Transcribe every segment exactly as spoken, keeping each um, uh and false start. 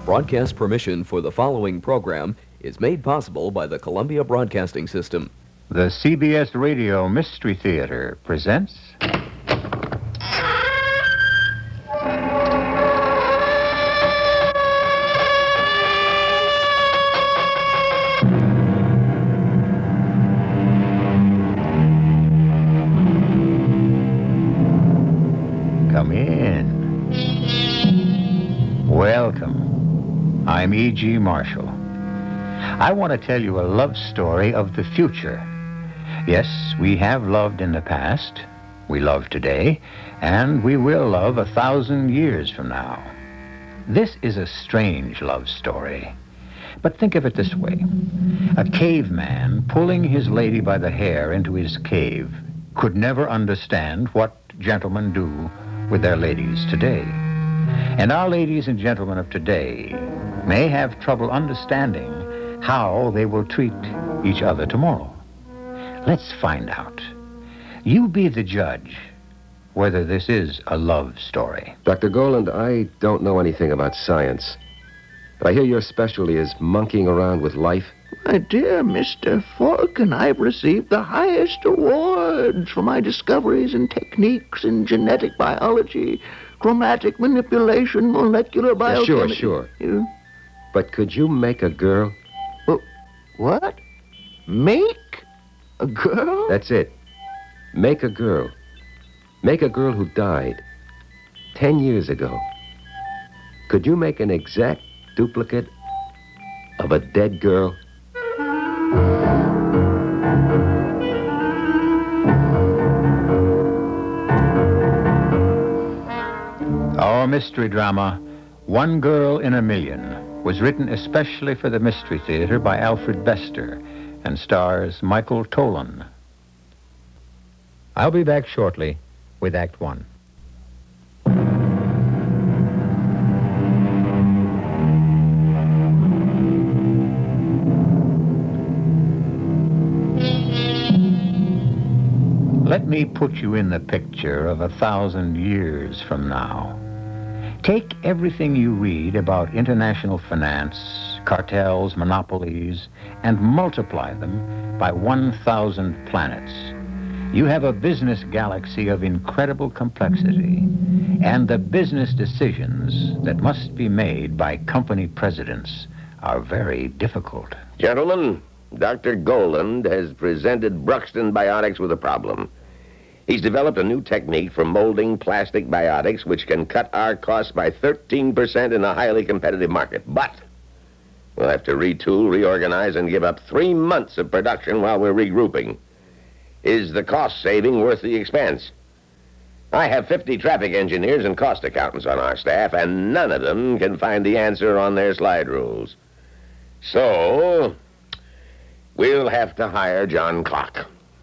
Broadcast permission for the following program is made possible by the Columbia Broadcasting System. The C B S Radio Mystery Theater presents... Come in. Welcome. I'm E G. Marshall. I want to tell you a love story of the future. Yes, we have loved in the past, we love today, and we will love a thousand years from now. This is a strange love story. But think of it this way. A caveman pulling his lady by the hair into his cave could never understand what gentlemen do with their ladies today. And our ladies and gentlemen of today may have trouble understanding how they will treat each other tomorrow. Let's find out. You be the judge whether this is a love story. Doctor Goland, I don't know anything about science, but I hear your specialty is monkeying around with life. My dear Mister Falcon, I've received the highest awards for my discoveries and techniques in genetic biology, chromatic manipulation, molecular biochemistry. Yeah, sure, sure. You? But could you make a girl? Well, what? Make a girl? That's it. Make a girl. Make a girl who died ten years ago. Could you make an exact duplicate of a dead girl? Our mystery drama, One Girl in a Million, was written especially for the Mystery Theater by Alfred Bester and stars Michael Tolan. I'll be back shortly with Act One. Let me put you in the picture of a thousand years from now. Take everything you read about international finance, cartels, monopolies, and multiply them by one thousand planets. You have a business galaxy of incredible complexity, and the business decisions that must be made by company presidents are very difficult. Gentlemen, Doctor Goland has presented Bruxton Biotics with a problem. He's developed a new technique for molding plastic biotics which can cut our costs by thirteen percent in a highly competitive market. But we'll have to retool, reorganize, and give up three months of production while we're regrouping. Is the cost saving worth the expense? I have fifty traffic engineers and cost accountants on our staff, and none of them can find the answer on their slide rules. So we'll have to hire John Clock.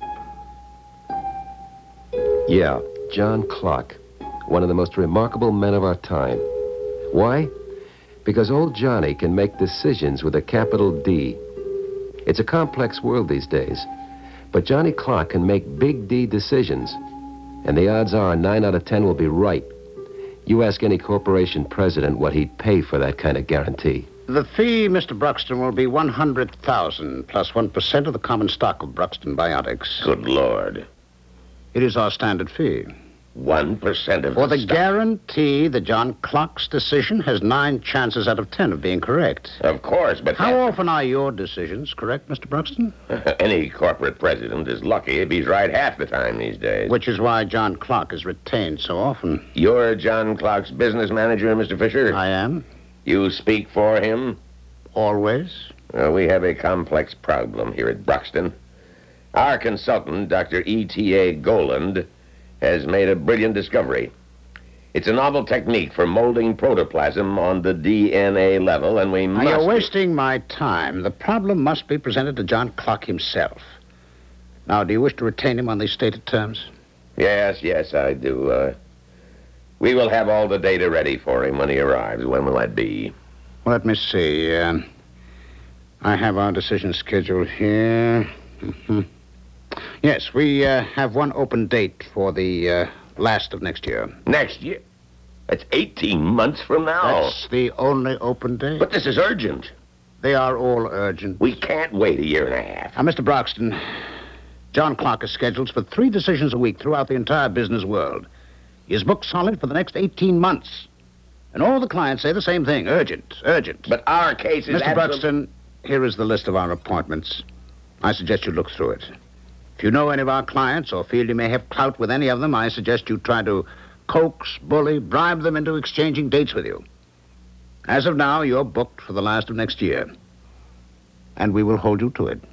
Yeah, John Clock, one of the most remarkable men of our time. Why? Because old Johnny can make decisions with a capital D. It's a complex world these days, but Johnny Clock can make big D decisions, and the odds are nine out of ten will be right. You ask any corporation president what he'd pay for that kind of guarantee. The fee, Mister Bruxton, will be one hundred thousand dollars plus one percent of the common stock of Bruxton Biotics. Good Lord. It is our standard fee. One percent of For the the stock. guarantee that John Clock's decision has nine chances out of ten of being correct. Of course, but How often are your decisions correct, Mister Bruxton? any corporate president is lucky if he's right half the time these days. Which is why John Clock is retained so often. You're John Clock's business manager, Mister Fisher? I am. You speak for him? Always. Well, we have a complex problem here at Bruxton. Our consultant, Doctor E T A Goland, has made a brilliant discovery. It's a novel technique for molding protoplasm on the D N A level, and we Now, must... you're wasting my time. The problem must be presented to John Clock himself. Now, do you wish to retain him on these stated terms? Yes, yes, I do. Uh, we will have all the data ready for him when he arrives. When will that be? Well, let me see. Uh, I have our decision schedule here. Mm-hmm. Yes, we uh, have one open date for the uh, last of next year. Next year? That's eighteen months from now. That's the only open date. But this is urgent. They are all urgent. We can't wait a year and a half. Now, Mister Broxton, John Clark is scheduled for three decisions a week throughout the entire business world. He is booked solid for the next eighteen months. And all the clients say the same thing. Urgent, urgent. But our case is Mister absolute- Broxton, here is the list of our appointments. I suggest you look through it. If you know any of our clients or feel you may have clout with any of them, I suggest you try to coax, bully, bribe them into exchanging dates with you. As of now, you're booked for the last of next year. And we will hold you to it.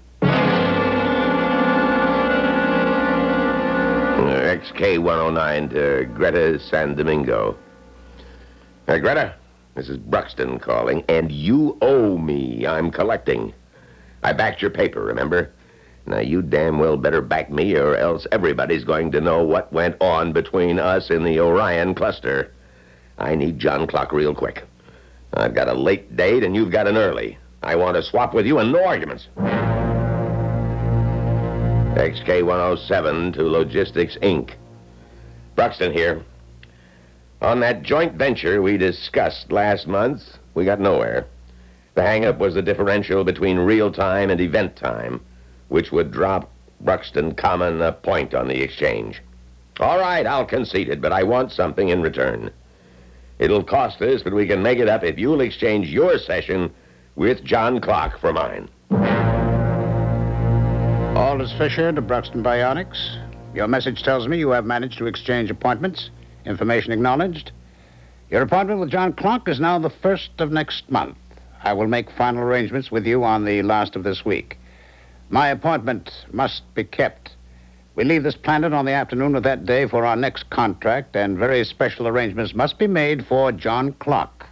X K one oh nine to Greta San Domingo. Uh, Greta, this is Bruxton calling, and you owe me. I'm collecting. I backed your paper, remember? Now, you damn well better back me, or else everybody's going to know what went on between us in the Orion cluster. I need John Clock real quick. I've got a late date, and you've got an early. I want to swap with you, and no arguments. X K one oh seven to Logistics, Incorporated. Bruxton here. On that joint venture we discussed last month, we got nowhere. The hang-up was the differential between real time and event time, which would drop Bruxton Common a point on the exchange. All right, I'll concede it, but I want something in return. It'll cost us, but we can make it up if you'll exchange your session with John Clock for mine. Aldous Fisher to Bruxton Bionics. Your message tells me you have managed to exchange appointments. Information acknowledged. Your appointment with John Clock is now the first of next month. I will make final arrangements with you on the last of this week. My appointment must be kept. We leave this planet on the afternoon of that day for our next contract, and very special arrangements must be made for John Clock.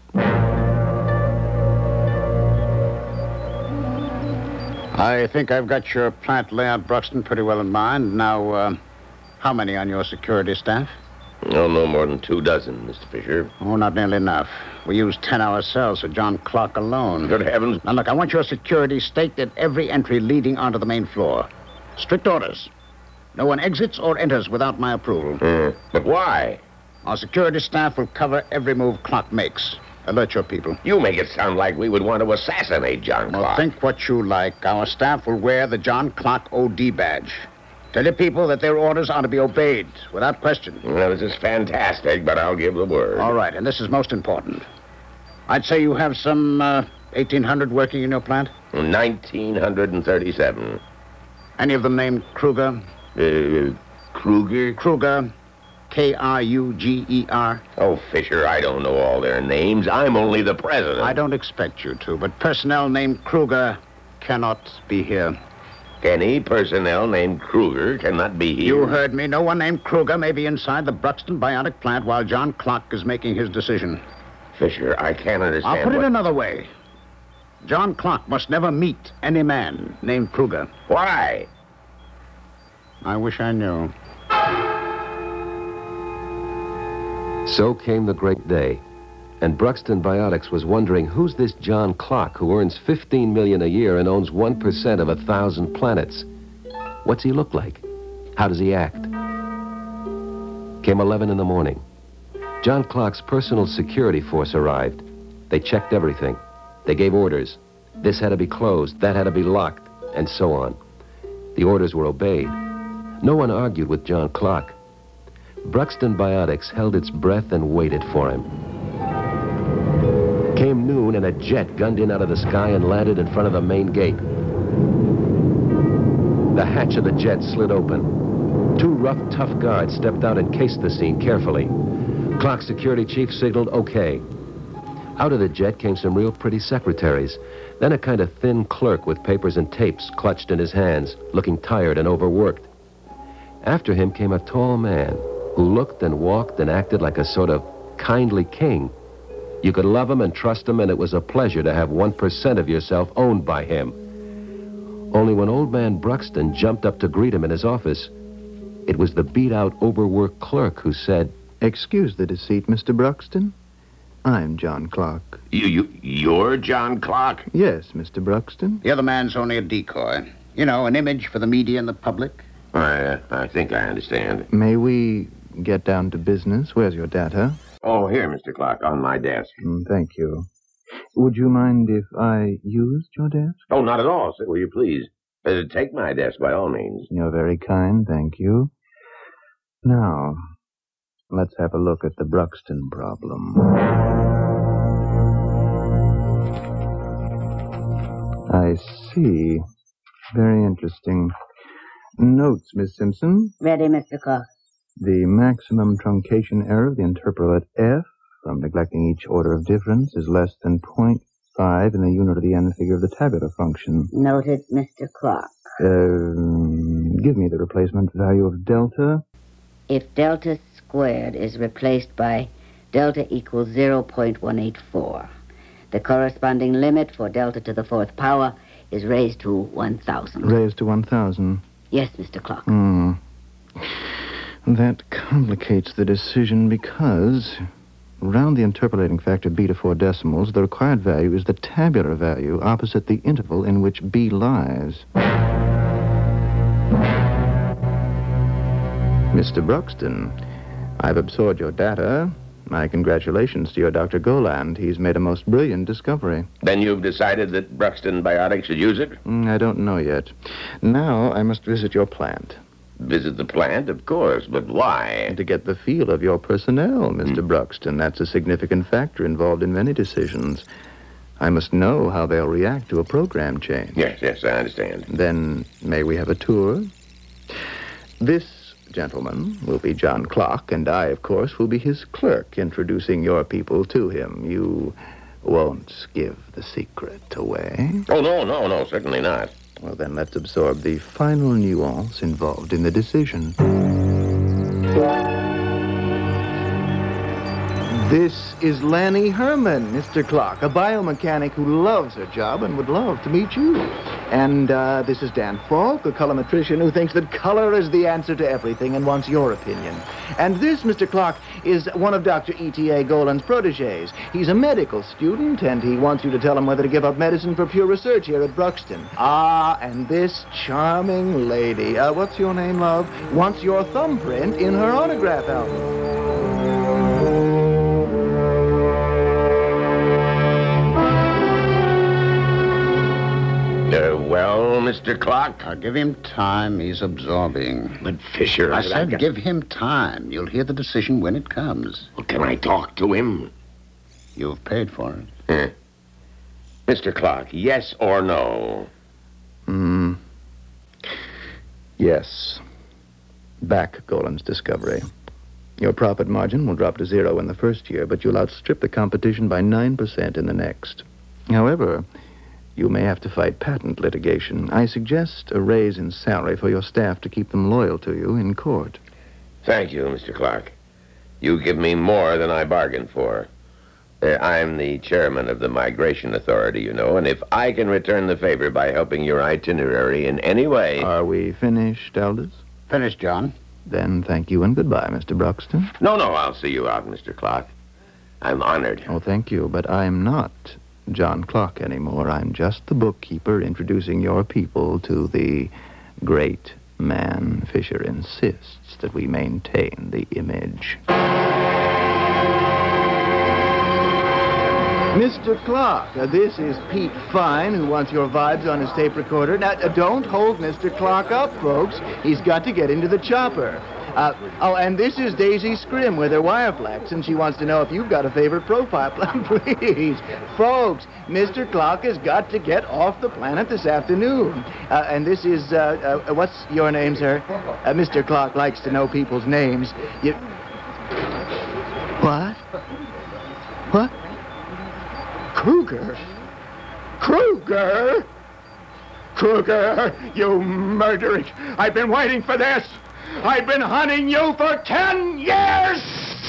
I think I've got your plant layout, Bruxton, pretty well in mind. Now, uh, how many on your security staff? Oh, no more than two dozen, Mister Fisher. Oh, not nearly enough. We use ten-hour cells for John Clock alone. Good heavens. Now, look, I want your security staked at every entry leading onto the main floor. Strict orders. No one exits or enters without my approval. Hmm. But why? Our security staff will cover every move Clock makes. Alert your people. You make it sound like we would want to assassinate John Well, Clock. think what you like. Our staff will wear the John Clock O D badge. Tell your people that their orders are to be obeyed, without question. Well, this is fantastic, but I'll give the word. All right, and this is most important. I'd say you have some uh, eighteen hundred working in your plant? nineteen thirty-seven. Any of them named Kruger? Uh, Kruger? Kruger. K R U G E R. Oh, Fisher, I don't know all their names. I'm only the president. I don't expect you to, but personnel named Kruger cannot be here. Any personnel named Kruger cannot be here. You heard me. No one named Kruger may be inside the Bruxton Bionic plant while John Clock is making his decision. Fisher, I can't understand I'll put what... it another way. John Clock must never meet any man named Kruger. Why? I wish I knew. So came the great day, and Bruxton Biotics was wondering who's this John Clock who earns fifteen million dollars a year and owns one percent of a thousand planets. What's he look like? How does he act? Came eleven in the morning. John Clock's personal security force arrived. They checked everything. They gave orders. This had to be closed, that had to be locked, and so on. The orders were obeyed. No one argued with John Clock. Bruxton Biotics held its breath and waited for him. Came noon and a jet gunned in out of the sky and landed in front of the main gate. The hatch of the jet slid open. Two rough, tough guards stepped out and cased the scene carefully. Clock security chief signaled okay. Out of the jet came some real pretty secretaries, then a kind of thin clerk with papers and tapes clutched in his hands, looking tired and overworked. After him came a tall man who looked and walked and acted like a sort of kindly king. You could love him and trust him, and it was a pleasure to have one percent of yourself owned by him. Only when old man Bruxton jumped up to greet him in his office, it was the beat-out, overworked clerk who said, Excuse the deceit, Mister Bruxton. I'm John Clock. You, you, you're John Clock? Yes, Mister Bruxton. The other man's only a decoy. You know, an image for the media and the public. I, I think I understand. May we get down to business? Where's your data? Oh, here, Mister Clark, on my desk. Mm, thank you. Would you mind if I used your desk? Oh, not at all, sir. Will you please? Uh, take my desk, by all means. You're very kind, thank you. Now, let's have a look at the Bruxton problem. I see. Very interesting. Notes, Miss Simpson. Ready, Mister Clark. The maximum truncation error of the interpolate F from neglecting each order of difference is less than zero point five in the unit of the n figure of the tabular function. Noted, Mister Clark. Um, give me the replacement value of delta. If delta squared is replaced by delta equals zero point one eight four, the corresponding limit for delta to the fourth power is raised to one thousand. Raised to one thousand. Yes, Mister Clark. Hmm. That complicates the decision because round the interpolating factor b to four decimals, the required value is the tabular value opposite the interval in which b lies. Mister Bruxton, I've absorbed your data. My congratulations to your Doctor Goland. He's made a most brilliant discovery. Then you've decided that Bruxton Biotics should use it? Mm, I don't know yet. Now I must visit your plant. Visit the plant, of course, but why? And to get the feel of your personnel, Mister Hmm. Bruxton. That's a significant factor involved in many decisions. I must know how they'll react to a program change. Yes, yes, I understand. Then may we have a tour? This gentleman will be John Clark, and I, of course, will be his clerk, introducing your people to him. You won't give the secret away? Oh, no, no, no, certainly not. Well, then let's absorb the final nuance involved in the decision. This is Lanny Herman, Mister Clark, a biomechanic who loves her job and would love to meet you. And uh, this is Dan Falk, a colorimetrician who thinks that color is the answer to everything and wants your opinion. And this, Mister Clark, is one of Doctor E T A Goland's protégés. He's a medical student, and he wants you to tell him whether to give up medicine for pure research here at Bruxton. Ah, and this charming lady, uh, what's your name, love, wants your thumbprint in her autograph album. Uh, well, Mister Clark? Now, give him time. He's absorbing. But Fisher... I I've said got- give him time. You'll hear the decision when it comes. Well, can I talk to him? You've paid for it. Huh. Mister Clark, yes or no? Hmm. Yes. Back Goland's discovery. Your profit margin will drop to zero in the first year, but you'll outstrip the competition by nine percent in the next. However, you may have to fight patent litigation. I suggest a raise in salary for your staff to keep them loyal to you in court. Thank you, Mister Clark. You give me more than I bargained for. Uh, I'm the chairman of the Migration Authority, you know, and if I can return the favor by helping your itinerary in any way... Are we finished, Aldous? Finished, John. Then thank you and goodbye, Mister Bruxton. No, no, I'll see you out, Mister Clark. I'm honored. Oh, thank you, but I'm not John Clark anymore. I'm just the bookkeeper introducing your people to the great man. Fisher insists that we maintain the image. Mister Clark, uh, this is Pete Fine, who wants your vibes on his tape recorder. Now, uh, don't hold Mister Clark up, folks. He's got to get into the chopper. Uh, oh, and this is Daisy Scrim with her Wireflex, and she wants to know if you've got a favorite profile plan. Please, folks, Mister Clark has got to get off the planet this afternoon. Uh, and this is, uh, uh, what's your name, sir? Uh, Mister Clark likes to know people's names. You... What? What? Kruger? Kruger? Kruger, you murdering... I've been waiting for this. I've been hunting you for ten years!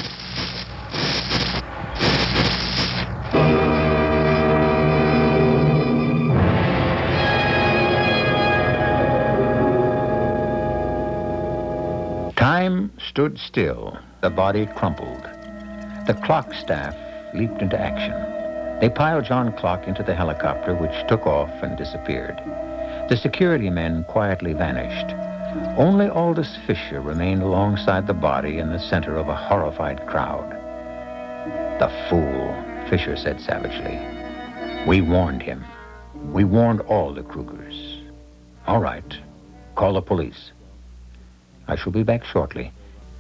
Time stood still. The body crumpled. The clock staff leaped into action. They piled John Clark into the helicopter, which took off and disappeared. The security men quietly vanished. Only Aldous Fisher remained alongside the body in the center of a horrified crowd. The fool, Fisher said savagely. We warned him. We warned all the Krugers. All right. Call the police. I shall be back shortly.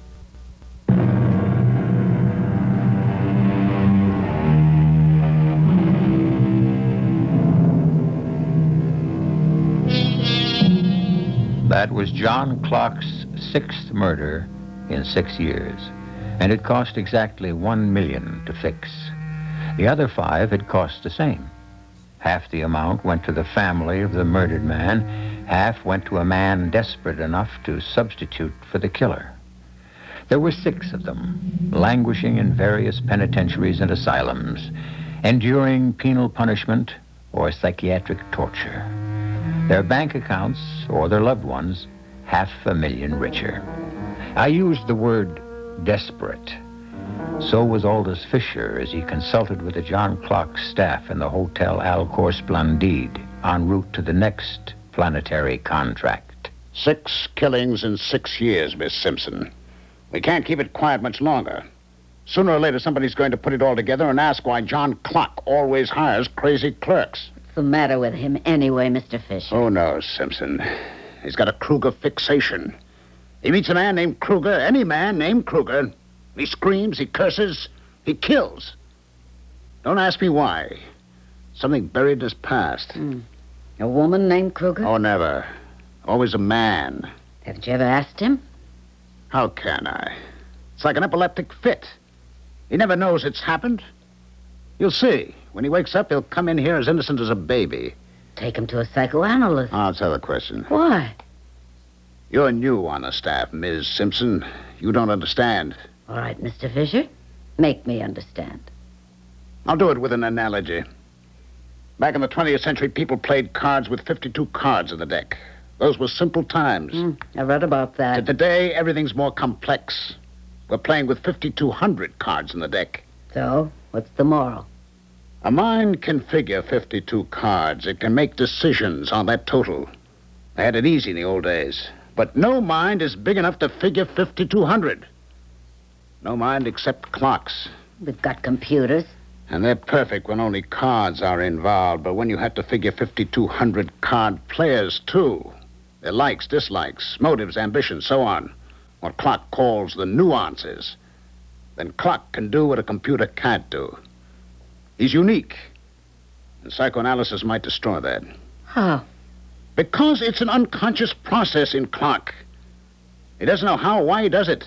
That was John Clark's sixth murder in six years, and it cost exactly one million to fix. The other five had cost the same. Half the amount went to the family of the murdered man, half went to a man desperate enough to substitute for the killer. There were six of them, languishing in various penitentiaries and asylums, enduring penal punishment or psychiatric torture. Their bank accounts, or their loved ones, half a million richer. I used the word desperate. So was Aldous Fisher as he consulted with the John Clark staff in the Hotel Alcor Splendide en route to the next planetary contract. Six killings in six years, Miss Simpson. We can't keep it quiet much longer. Sooner or later, somebody's going to put it all together and ask why John Clark always hires crazy clerks. What's the matter with him anyway, Mister Fisher? Oh, no, Simpson. He's got a Kruger fixation. He meets a man named Kruger, any man named Kruger. He screams, he curses, he kills. Don't ask me why. Something buried in his past. Mm. A woman named Kruger? Oh, never. Always a man. Haven't you ever asked him? How can I? It's like an epileptic fit. He never knows it's happened. You'll see. When he wakes up, he'll come in here as innocent as a baby. Take him to a psychoanalyst. Oh, that's another question. Why? You're new on the staff, Miz Simpson. You don't understand. All right, Mister Fisher. Make me understand. I'll do it with an analogy. Back in the twentieth century, people played cards with fifty-two cards in the deck. Those were simple times. Mm, I read about that. Today, everything's more complex. We're playing with fifty-two hundred cards in the deck. So, what's the moral? A mind can figure fifty-two cards. It can make decisions on that total. They had it easy in the old days. But no mind is big enough to figure fifty-two hundred. No mind except Clark's. We've got computers. And they're perfect when only cards are involved. But when you have to figure fifty-two hundred card players, too. Their likes, dislikes, motives, ambitions, so on. What Clark calls the nuances. Then Clark can do what a computer can't do. He's unique. And psychoanalysis might destroy that. How? Because it's an unconscious process in Clark. He doesn't know how or why he does it.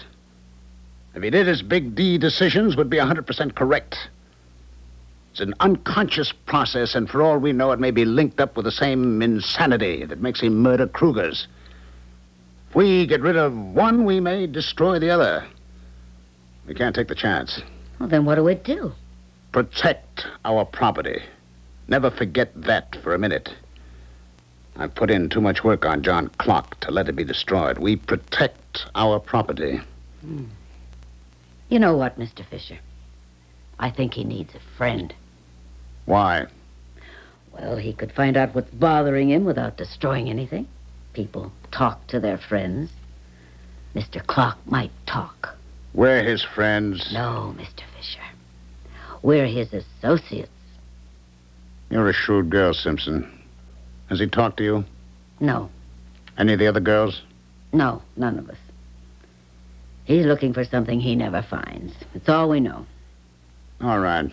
If he did, his big D decisions would be one hundred percent correct. It's an unconscious process, and for all we know, it may be linked up with the same insanity that makes him murder Krugers. If we get rid of one, we may destroy the other. We can't take the chance. Well, then what do we do? Protect our property. Never forget that for a minute. I've put in too much work on John Clark to let it be destroyed. We protect our property. Hmm. You know what, Mister Fisher? I think he needs a friend. Why? Well, he could find out what's bothering him without destroying anything. People talk to their friends. Mister Clark might talk. We're his friends. No, Mister Fisher. We're his associates. You're a shrewd girl, Simpson. Has he talked to you? No. Any of the other girls? No, none of us. He's looking for something he never finds. It's all we know. All right.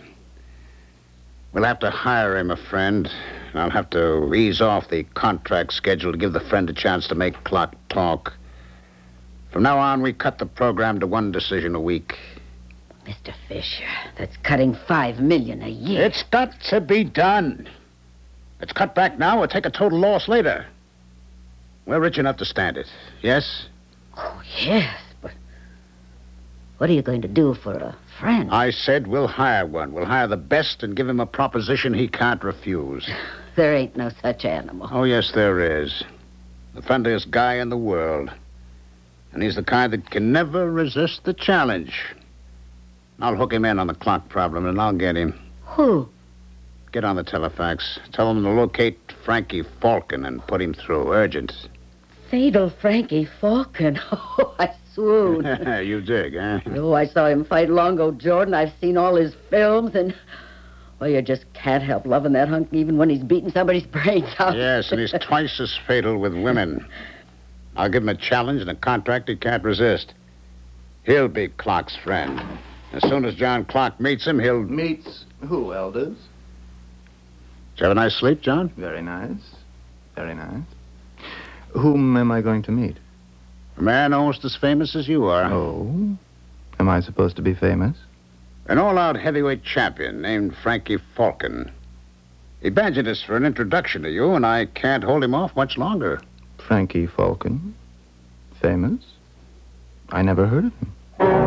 We'll have to hire him a friend, and I'll have to ease off the contract schedule to give the friend a chance to make Clark talk. From now on, we cut the program to one decision a week. Mister Fisher, that's cutting five million a year. It's got to be done. It's cut back now or take a total loss later. We're rich enough to stand it, yes? Oh, yes, but what are you going to do for a friend? I said we'll hire one. We'll hire the best and give him a proposition he can't refuse. There ain't no such animal. Oh, yes, there is. The friendliest guy in the world. And he's the kind that can never resist the challenge. I'll hook him in on the Clark problem, and I'll get him. Who? Get on the telefax. Tell him to locate Frankie Falcon and put him through. Urgent. Fatal Frankie Falcon. Oh, I swoon. You dig, huh? Oh, I saw him fight Longo Jordan. I've seen all his films, and... Well, you just can't help loving that hunk even when he's beating somebody's brains out. Yes, and he's twice as fatal with women. I'll give him a challenge and a contract he can't resist. He'll be Clark's friend. As soon as John Clark meets him, he'll... Meets who, Elders? Did you have a nice sleep, John? Very nice. Very nice. Whom am I going to meet? A man almost as famous as you are. Oh? Am I supposed to be famous? An all-out heavyweight champion named Frankie Falcon. He badgered us for an introduction to you, and I can't hold him off much longer. Frankie Falcon? Famous? I never heard of him.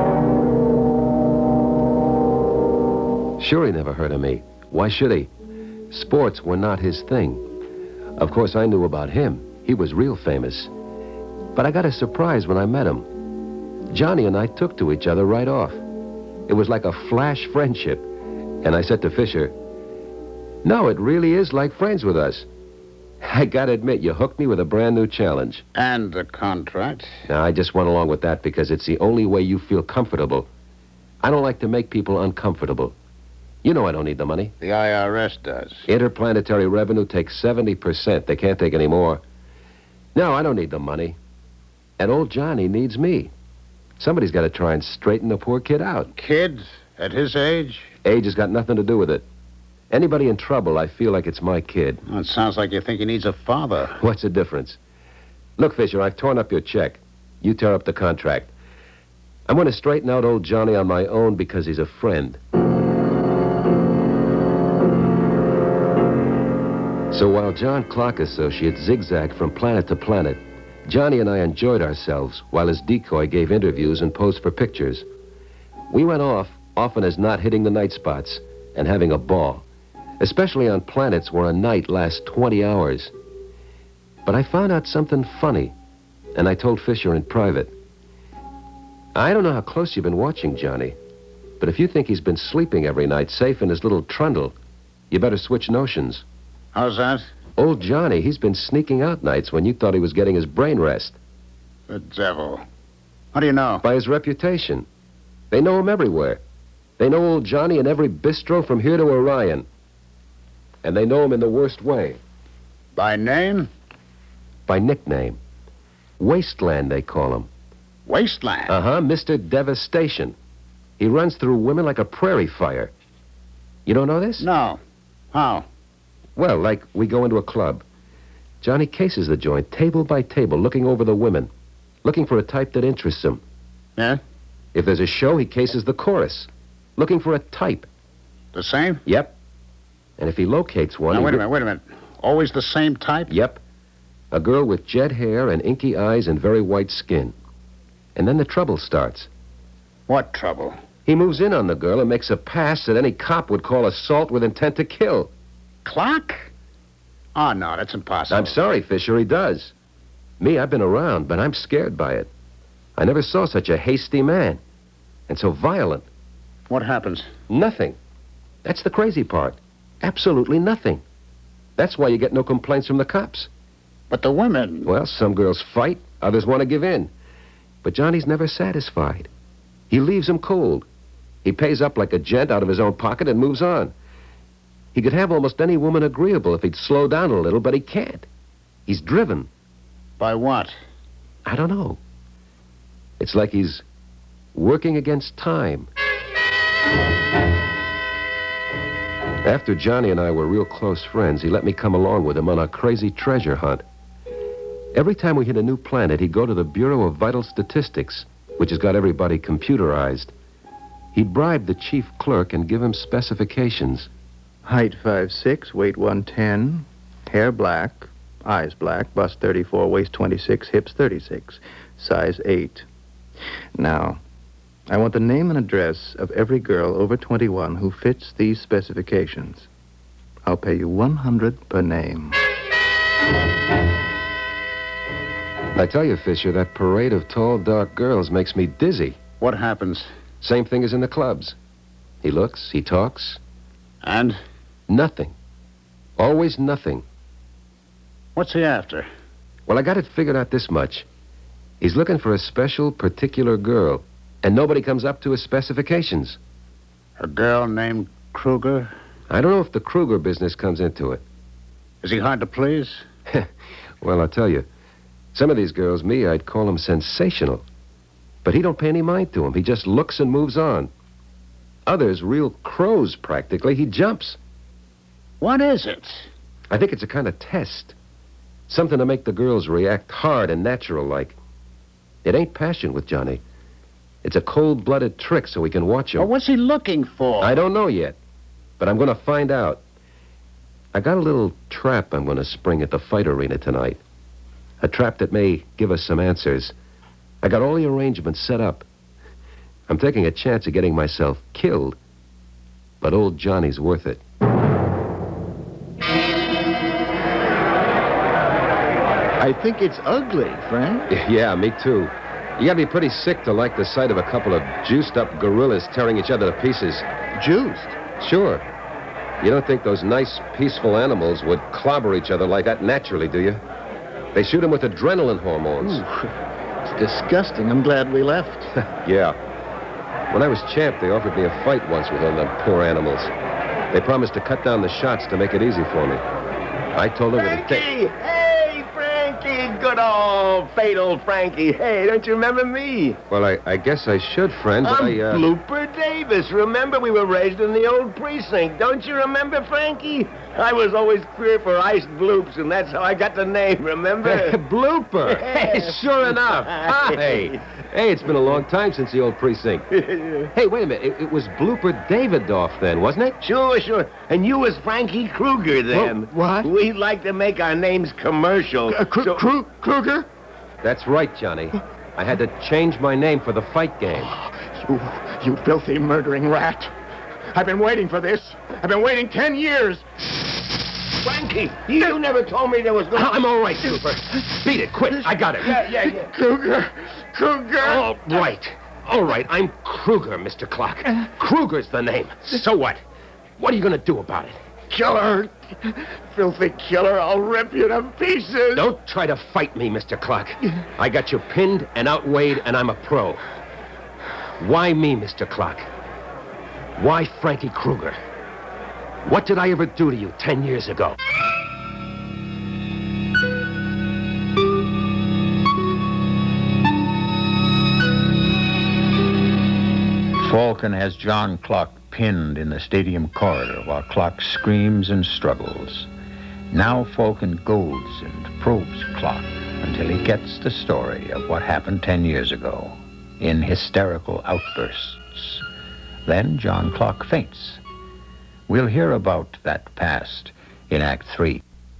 Sure, he never heard of me. Why should he? Sports were not his thing. Of course, I knew about him. He was real famous. But I got a surprise when I met him. Johnny and I took to each other right off. It was like a flash friendship. And I said to Fisher, no, it really is like friends with us. I gotta admit, you hooked me with a brand new challenge. And the contract? Now, I just went along with that because it's the only way you feel comfortable. I don't like to make people uncomfortable. You know I don't need the money. The I R S does. Interplanetary revenue takes seventy percent. They can't take any more. No, I don't need the money. And old Johnny needs me. Somebody's got to try and straighten the poor kid out. Kid? At his age? Age has got nothing to do with it. Anybody in trouble, I feel like it's my kid. Well, it sounds like you think he needs a father. What's the difference? Look, Fisher, I've torn up your check. You tear up the contract. I'm going to straighten out old Johnny on my own because he's a friend. So while John Clark Associates zigzagged from planet to planet, Johnny and I enjoyed ourselves while his decoy gave interviews and posed for pictures. We went off, often as not hitting the night spots, and having a ball, especially on planets where a night lasts twenty hours. But I found out something funny, and I told Fisher in private. I don't know how close you've been watching Johnny, but if you think he's been sleeping every night safe in his little trundle, you better switch notions. How's that? Old Johnny, he's been sneaking out nights when you thought he was getting his brain rest. The devil. How do you know? By his reputation. They know him everywhere. They know old Johnny in every bistro from here to Orion. And they know him in the worst way. By name? By nickname. Wasteland, they call him. Wasteland? Uh-huh, Mister Devastation. He runs through women like a prairie fire. You don't know this? No. How? Well, like we go into a club. Johnny cases the joint, table by table, looking over the women, looking for a type that interests him. Yeah? If there's a show, he cases the chorus, looking for a type. The same? Yep. And if he locates one... Now, he wait a re- minute, wait a minute. Always the same type? Yep. A girl with jet hair and inky eyes and very white skin. And then the trouble starts. What trouble? He moves in on the girl and makes a pass that any cop would call assault with intent to kill. Clark? Oh, no, that's impossible. I'm sorry, Fisher, he does. Me, I've been around, but I'm scared by it. I never saw such a hasty man. And so violent. What happens? Nothing. That's the crazy part. Absolutely nothing. That's why you get no complaints from the cops. But the women... Well, some girls fight, others want to give in. But Johnny's never satisfied. He leaves them cold. He pays up like a gent out of his own pocket and moves on. He could have almost any woman agreeable if he'd slow down a little, but he can't. He's driven. By what? I don't know. It's like he's working against time. After Johnny and I were real close friends, he let me come along with him on a crazy treasure hunt. Every time we hit a new planet, he'd go to the Bureau of Vital Statistics, which has got everybody computerized. He'd bribe the chief clerk and give him specifications. Height five six, weight one ten, hair black, eyes black, bust thirty-four, waist twenty-six, hips thirty-six, size eight. Now, I want the name and address of every girl over twenty-one who fits these specifications. I'll pay you one hundred per name. I tell you, Fisher, that parade of tall, dark girls makes me dizzy. What happens? Same thing as in the clubs. He looks, he talks. And? Nothing. Always nothing. What's he after? Well, I got it figured out this much. He's looking for a special, particular girl, and nobody comes up to his specifications. A girl named Kruger? I don't know if the Kruger business comes into it. Is he hard to please? Well, I'll tell you. Some of these girls, me, I'd call them sensational. But he don't pay any mind to them. He just looks and moves on. Others, real crows, practically. He jumps. What is it? I think it's a kind of test. Something to make the girls react hard and natural-like. It ain't passion with Johnny. It's a cold-blooded trick so we can watch him. Well, what's he looking for? I don't know yet, but I'm going to find out. I got a little trap I'm going to spring at the fight arena tonight. A trap that may give us some answers. I got all the arrangements set up. I'm taking a chance of getting myself killed, but old Johnny's worth it. I think it's ugly, Frank. Yeah, me too. You gotta be pretty sick to like the sight of a couple of juiced-up gorillas tearing each other to pieces. Juiced? Sure. You don't think those nice, peaceful animals would clobber each other like that naturally, do you? They shoot them with adrenaline hormones. Ooh, it's disgusting. I'm glad we left. Yeah. When I was champ, they offered me a fight once with one of them poor animals. They promised to cut down the shots to make it easy for me. I told them it would take... Frankie! Hey, Frankie! Good old, fatal Frankie. Hey, don't you remember me? Well, I, I guess I should, friend, but I'm I, uh... Blooper Davis. Remember, we were raised in the old precinct. Don't you remember, Frankie? I was always queer for iced bloops, and that's how I got the name, remember? Blooper! Hey, sure enough. Hi. Hey, it's been a long time since the old precinct. Hey, wait a minute. It, it was Blooper Davidoff then, wasn't it? Sure, sure. And you was Frankie Kruger then. Wha- what? We'd like to make our names commercial. Uh, Kru- so- Kru- Kruger? That's right, Johnny. I had to change my name for the fight game. You, you filthy murdering rat. I've been waiting for this. I've been waiting ten years. Frankie, you, you never told me there was going to... I'm all right, Blooper. Beat it, quick. I got it. Yeah, yeah, yeah. Kruger. Kruger. All right. All right, I'm Kruger, Mister Clark. Kruger's the name. So what? What are you going to do about it? Killer. Filthy killer. I'll rip you to pieces. Don't try to fight me, Mister Clark. I got you pinned and outweighed, and I'm a pro. Why me, Mister Clark? Why Frankie Kruger? What did I ever do to you ten years ago? Falcon has John Clark pinned in the stadium corridor while Clark screams and struggles. Now Falcon goads and probes Clark until he gets the story of what happened ten years ago in hysterical outbursts. Then John Clark faints. We'll hear about that past in Act Three.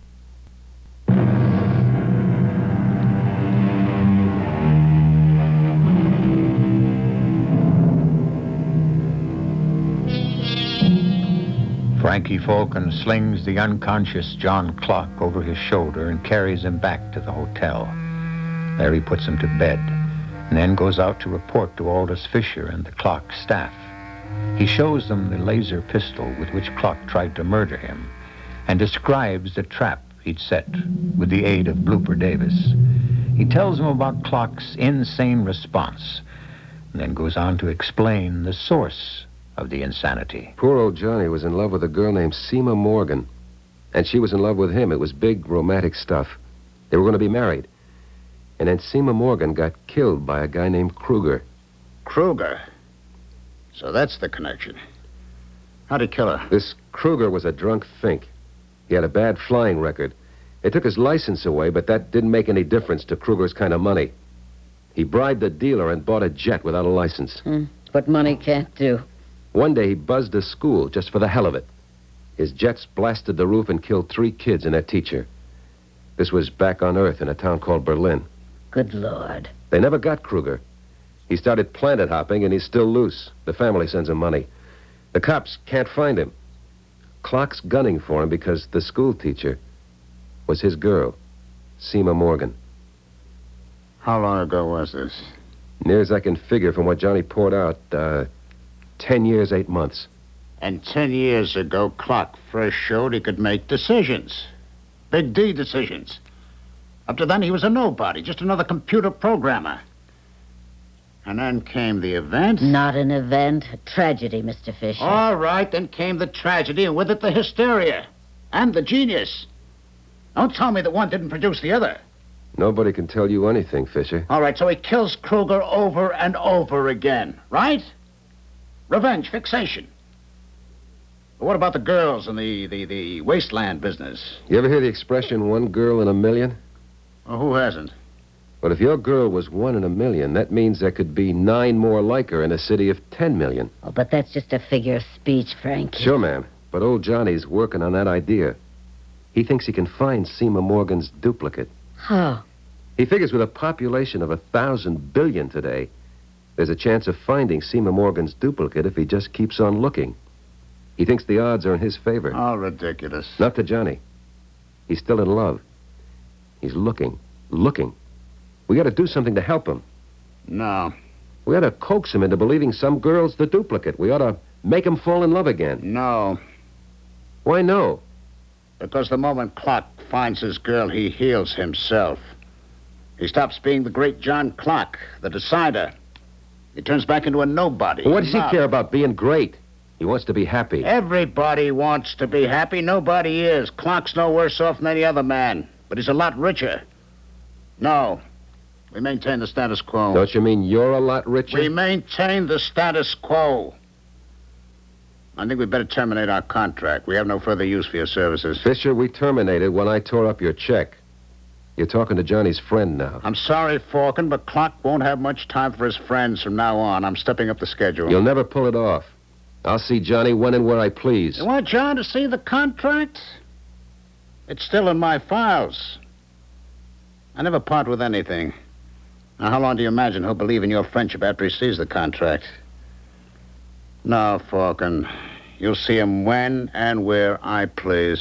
Frankie Falcon slings the unconscious John Clark over his shoulder and carries him back to the hotel. There he puts him to bed and then goes out to report to Aldous Fisher and the Clark staff. He shows them the laser pistol with which Clark tried to murder him and describes the trap he'd set with the aid of Blooper Davis. He tells them about Clark's insane response and then goes on to explain the source of the insanity. Poor old Johnny was in love with a girl named Seema Morgan. And she was in love with him. It was big, romantic stuff. They were going to be married. And then Seema Morgan got killed by a guy named Kruger. Kruger? So that's the connection. How'd he kill her? This Kruger was a drunk fink. He had a bad flying record. They took his license away, but that didn't make any difference to Kruger's kind of money. He bribed a dealer and bought a jet without a license. Hmm. What money can't do. One day he buzzed a school just for the hell of it. His jets blasted the roof and killed three kids and their teacher. This was back on Earth in a town called Berlin. Good Lord. They never got Kruger. He started planet hopping and he's still loose. The family sends him money. The cops can't find him. Clark's gunning for him because the school teacher was his girl, Seema Morgan. How long ago was this? Near as I can figure from what Johnny poured out, uh, ten years, eight months. And ten years ago, Clark first showed he could make decisions. Big D decisions. Up to then, he was a nobody, just another computer programmer. And then came the event. Not an event, a tragedy, Mister Fisher. All right, then came the tragedy, and with it the hysteria. And the genius. Don't tell me that one didn't produce the other. Nobody can tell you anything, Fisher. All right, so he kills Kruger over and over again, right? Revenge, fixation. But what about the girls and the, the, the wasteland business? You ever hear the expression, one girl in a million? Well, who hasn't? But if your girl was one in a million, that means there could be nine more like her in a city of ten million. Oh, but that's just a figure of speech, Frankie. Sure, ma'am. But old Johnny's working on that idea. He thinks he can find Seymour Morgan's duplicate. How? He figures with a population of a thousand billion today, there's a chance of finding Seymour Morgan's duplicate if he just keeps on looking. He thinks the odds are in his favor. Oh, ridiculous. Not to Johnny. He's still in love. He's looking, looking. We got to do something to help him. No. We ought to coax him into believing some girl's the duplicate. We ought to make him fall in love again. No. Why no? Because the moment Clark finds his girl, he heals himself. He stops being the great John Clark, the decider. He turns back into a nobody. Well, what does he Not- care about being great? He wants to be happy. Everybody wants to be happy. Nobody is. Clark's no worse off than any other man. But he's a lot richer. No. We maintain the status quo. Don't you mean you're a lot richer? We maintain the status quo. I think we'd better terminate our contract. We have no further use for your services. Fisher, we terminated when I tore up your check. You're talking to Johnny's friend now. I'm sorry, Falcon, but Clark won't have much time for his friends from now on. I'm stepping up the schedule. You'll never pull it off. I'll see Johnny when and where I please. You want John to see the contract? It's still in my files. I never part with anything. Now, how long do you imagine he'll believe in your friendship after he sees the contract? No, Falcon. You'll see him when and where I please.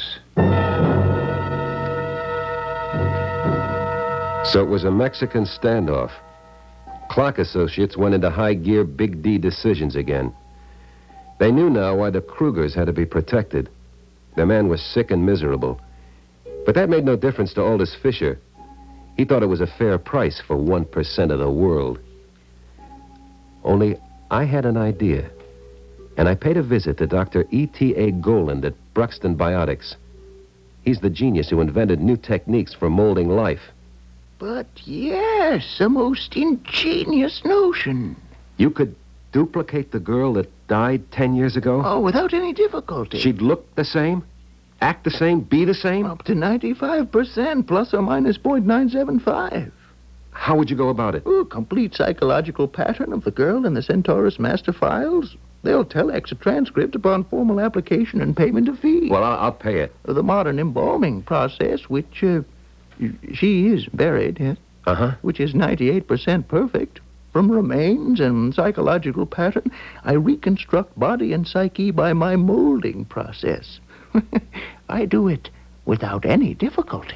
So it was a Mexican standoff. Clark Associates went into high gear Big D decisions again. They knew now why the Krugers had to be protected. The man was sick and miserable. But that made no difference to Aldous Fisher. He thought it was a fair price for one percent of the world. Only I had an idea. And I paid a visit to Doctor E T A Goland at Bruxton Biotics. He's the genius who invented new techniques for molding life. But yes, a most ingenious notion. You could duplicate the girl that died ten years ago? Oh, without any difficulty. She'd look the same? Act the same? Be the same? Up to ninety-five percent, plus or minus point nine seven five. How would you go about it? Oh, complete psychological pattern of the girl in the Centaurus master files. They'll telex a transcript upon formal application and payment of fee. Well, I'll, I'll pay it. The modern embalming process, which, uh, she is buried, yes, Uh-huh. which is ninety-eight percent perfect. From remains and psychological pattern, I reconstruct body and psyche by my molding process. I do it without any difficulty.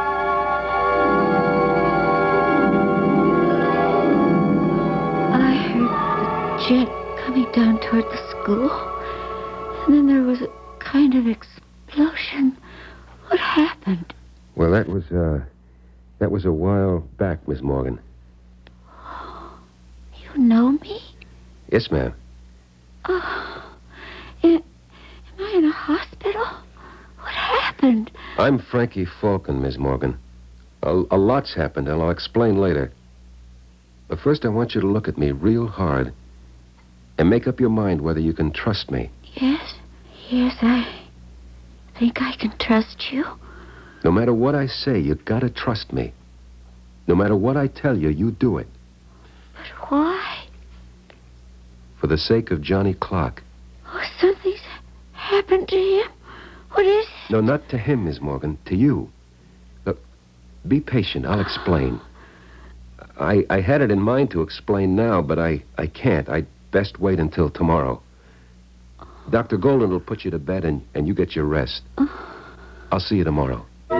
I heard the jet coming down toward the school, and then there was a kind of explosion. What happened? Well, that was, uh, that was a while back, Miss Morgan. You know me? Yes, ma'am. Oh, am I in a hospital? What happened? I'm Frankie Falcon, Miss Morgan. A, a lot's happened, and I'll explain later. But first, I want you to look at me real hard and make up your mind whether you can trust me. Yes, yes, I think I can trust you. No matter what I say, you gotta trust me. No matter what I tell you, you do it. But why? For the sake of Johnny Clark. Oh, something's happened to him. What is it? No, not to him, Miss Morgan. To you. Look, be patient. I'll explain. I, I had it in mind to explain now, but I, I can't. I'd best wait until tomorrow. Doctor Golden will put you to bed, and, and you get your rest. I'll see you tomorrow.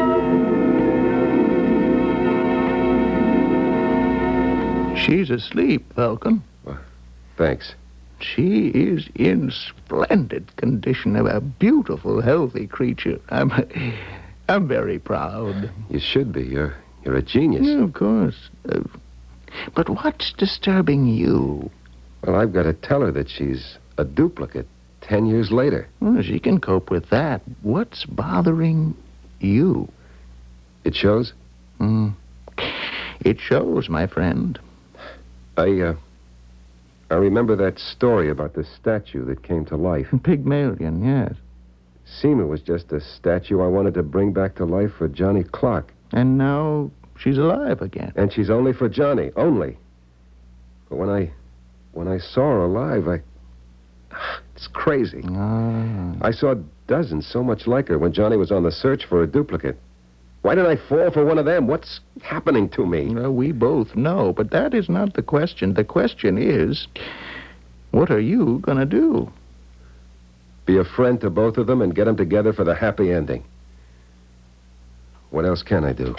She's asleep, Falcon. Well, thanks. She is in splendid condition, a beautiful, healthy creature. I'm, I'm very proud. You should be. You're, You're a genius. Yeah, of course. Uh, but what's disturbing you? Well, I've got to tell her that she's a duplicate ten years later. Well, she can cope with that. What's bothering you? It shows? Hmm. It shows, my friend. I, uh... I remember that story about the statue that came to life. Pygmalion, yes. Seema was just a statue I wanted to bring back to life for Johnny Clark. And now she's alive again. And she's only for Johnny, only. But when I... when I saw her alive, I... It's crazy. Ah. I saw dozens so much like her when Johnny was on the search for a duplicate. Why did I fall for one of them? What's happening to me? Well, we both know, but that is not the question. The question is, what are you going to do? Be a friend to both of them and get them together for the happy ending. What else can I do?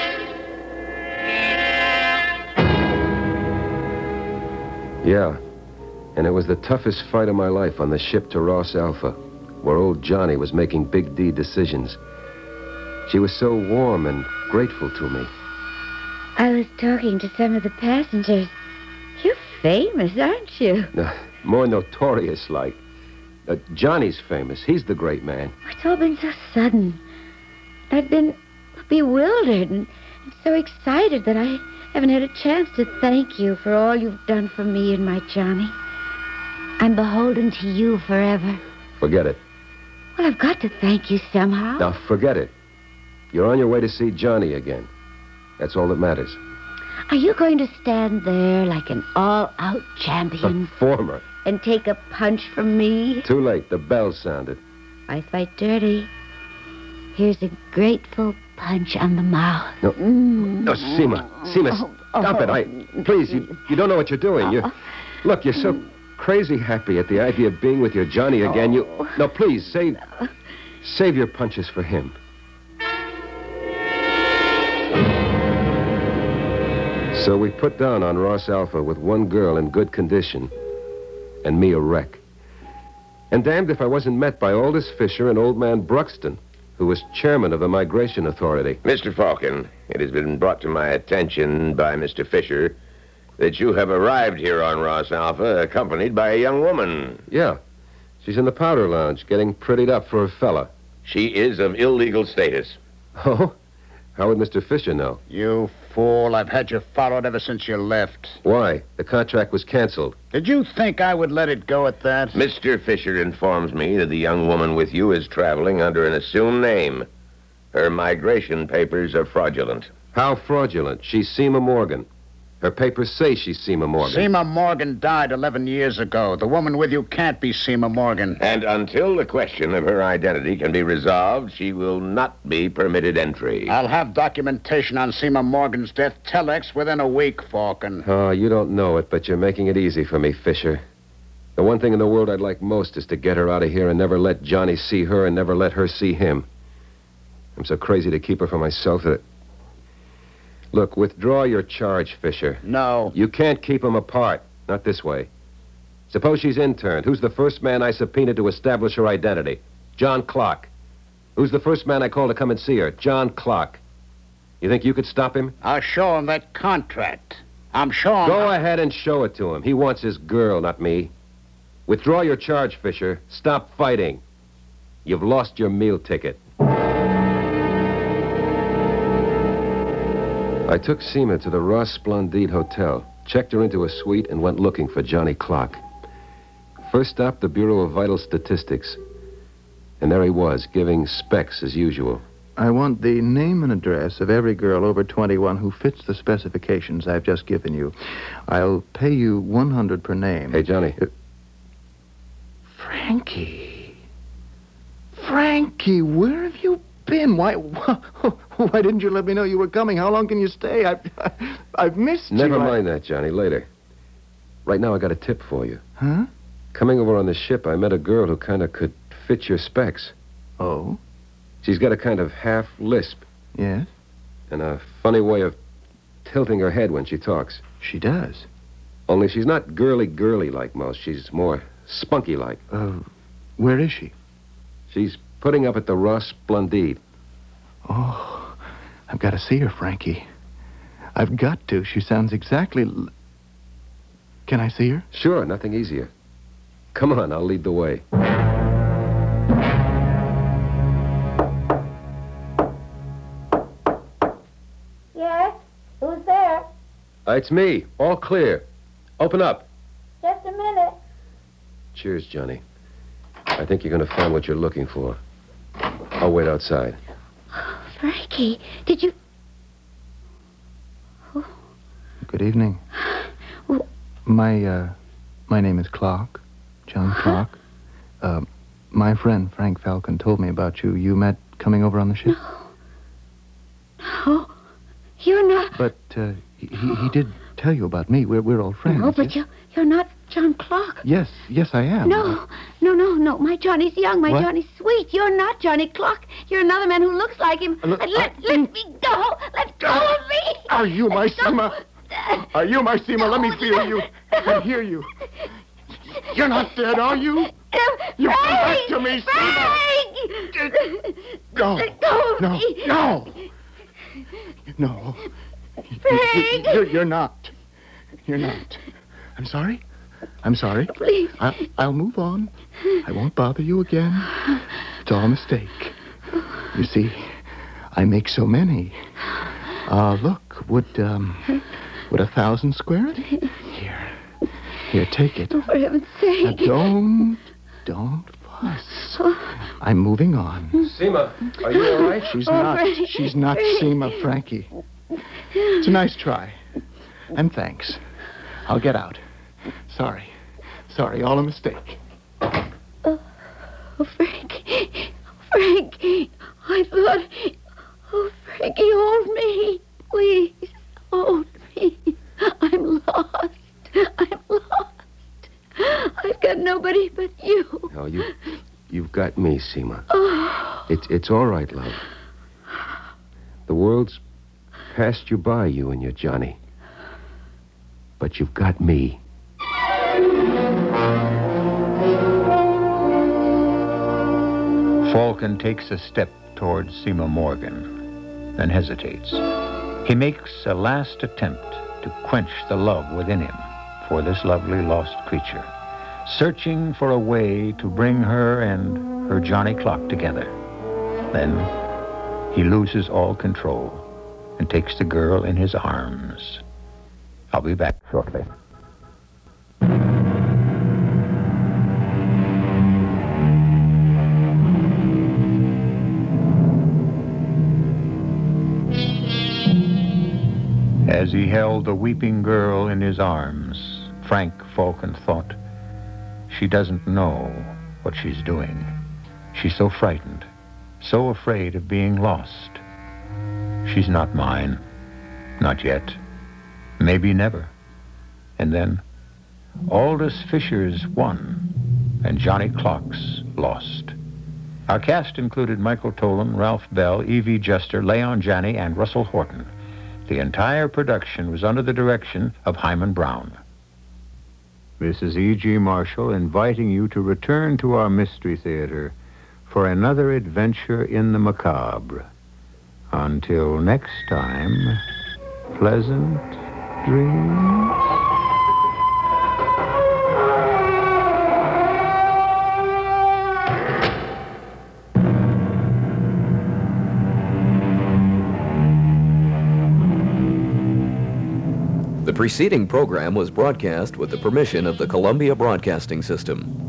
Yeah, and it was the toughest fight of my life on the ship to Ross Alpha, where old Johnny was making Big D decisions. She was so warm and grateful to me. I was talking to some of the passengers. You're famous, aren't you? Uh, more notorious, like. Uh, Johnny's famous. He's the great man. It's all been so sudden. I've been bewildered and so excited that I haven't had a chance to thank you for all you've done for me and my Johnny. I'm beholden to you forever. Forget it. Well, I've got to thank you somehow. Now, forget it. You're on your way to see Johnny again. That's all that matters. Are you going to stand there like an all-out champion Former. and take a punch from me? Too late. The bell sounded. I fight dirty. Here's a grateful punch on the mouth. No, Mm. no, Seema. Seema, stop it. I, please, you, you don't know what you're doing. You, look, you're so crazy happy at the idea of being with your Johnny again. You, no, please, save, save your punches for him. So we put down on Ross Alpha with one girl in good condition, and me a wreck. And damned if I wasn't met by Aldous Fisher and old man Bruxton, who was chairman of the Migration Authority. Mister Falcon, it has been brought to my attention by Mister Fisher that you have arrived here on Ross Alpha accompanied by a young woman. Yeah. She's in the powder lounge getting prettied up for a fella. She is of illegal status. Oh? How would Mister Fisher know? You fool. I've had you followed ever since you left. Why? The contract was canceled. Did you think I would let it go at that? Mister Fisher informs me that the young woman with you is traveling under an assumed name. Her migration papers are fraudulent. How fraudulent? She's Seema Morgan. Her papers say she's Seema Morgan. Seema Morgan died eleven years ago. The woman with you can't be Seema Morgan. And until the question of her identity can be resolved, she will not be permitted entry. I'll have documentation on Seema Morgan's death telex within a week, Falcon. Oh, you don't know it, but you're making it easy for me, Fisher. The one thing in the world I'd like most is to get her out of here and never let Johnny see her and never let her see him. I'm so crazy to keep her for myself that... Look, withdraw your charge, Fisher. No. You can't keep them apart. Not this way. Suppose she's interned. Who's the first man I subpoenaed to establish her identity? John Clark. Who's the first man I called to come and see her? John Clark. You think you could stop him? I'll show him that contract. I'm showing... Go ahead and show it to him. He wants his girl, not me. Withdraw your charge, Fisher. Stop fighting. You've lost your meal ticket. I took Seema to the Ross Splendide Hotel, checked her into a suite, and went looking for Johnny Clark. First stop, the Bureau of Vital Statistics. And there he was, giving specs as usual. I want the name and address of every girl over twenty-one who fits the specifications I've just given you. I'll pay you one hundred per name. Hey, Johnny. Uh, Frankie. Frankie, where have you been? Why, why didn't you let me know you were coming? How long can you stay? I've, I've missed you. Never I- mind that, Johnny. Later. Right now, I got a tip for you. Huh? Coming over on the ship, I met a girl who kind of could fit your specs. Oh? She's got a kind of half lisp Yes? and a funny way of tilting her head when she talks. She does. Only she's not girly-girly like most. She's more spunky-like. Uh, where is she? She's putting up at the Ross Splendide. Oh, I've got to see her, Frankie. I've got to. She sounds exactly... L- Can I see her? Sure, nothing easier. Come on, I'll lead the way. Yes? Who's there? Uh, it's me. All clear. Open up. Just a minute. Cheers, Johnny. I think you're going to find what you're looking for. I'll wait outside. Frankie, did you... Good evening. Well- My, uh, my name is Clark. John Clark. Uh, my friend Frank Falcon told me about you. You met coming over on the ship? No. You're not... But, uh, he, he did tell you about me. We're, we're old friends. No, but yes? you're, you're not John Clark. Yes, yes, I am. No, no, no, no. My Johnny's young. My What? Johnny's sweet. You're not Johnny Clark. You're another man who looks like him. Uh, look, let, let, I- let me go. Let go of me. Are you my Let go. Seema? Are you my Seema? Let me feel you and hear you. You're not dead, are you? You come back to me, Frank! No. Let go of No. me. No. No. Frank! You're, you're not. You're not. I'm sorry. I'm sorry. Please. I, I'll move on. I won't bother you again. It's all a mistake. You see, I make so many. Uh, look, would, um, would a thousand square it? Here. Here, take it. Oh, for heaven's Now, sake. don't, don't fuss. I'm moving on. Seema, are you all right? She's Oh, not, Frankie. she's not Seema, Frankie. It's a nice try. And thanks. I'll get out. Sorry. Sorry, all a mistake. Oh, Frankie. Frankie. I thought... Oh, Frankie, hold me. Please, hold me. I'm lost. I'm lost. I've got nobody but you. No, you, you've got me, Seema. Oh, It's, it's all right, love. The world's passed you by, you and your Johnny. But you've got me. Falcon takes a step towards Seema Morgan, then hesitates. He makes a last attempt to quench the love within him for this lovely lost creature, searching for a way to bring her and her Johnny Clark together. Then he loses all control and takes the girl in his arms. I'll be back shortly. As he held the weeping girl in his arms, Frank Falcon thought, she doesn't know what she's doing. She's so frightened, so afraid of being lost. She's not mine. Not yet. Maybe never. And then, Aldous Fisher's won, and Johnny Clark's lost. Our cast included Michael Tolan, Ralph Bell, Evie Juster, Leon Janney, and Russell Horton. The entire production was under the direction of Hyman Brown. This is E G. Marshall inviting you to return to our Mystery Theater for another adventure in the macabre. Until next time, pleasant dreams. The preceding program was broadcast with the permission of the Columbia Broadcasting System.